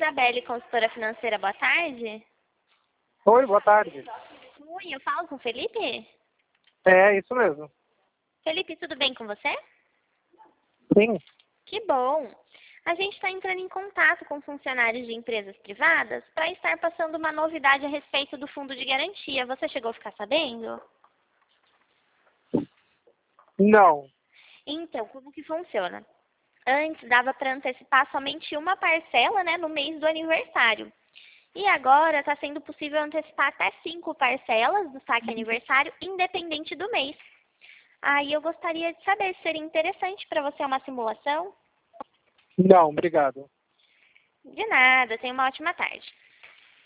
Isabelle, consultora financeira, boa tarde. Oi, boa tarde. Oi, eu falo com o Felipe? É, isso mesmo. Felipe, tudo bem com você? Sim. Que bom! A gente está entrando em contato com funcionários de empresas privadas para estar passando uma novidade a respeito do fundo de garantia. Você chegou a ficar sabendo? Não. Então, como que funciona? Antes dava para antecipar somente uma parcela, né, no mês do aniversário. E agora está sendo possível antecipar até 5 parcelas do saque aniversário, independente do mês. Aí eu gostaria de saber se seria interessante para você uma simulação. Não, obrigado. De nada, tenha uma ótima tarde.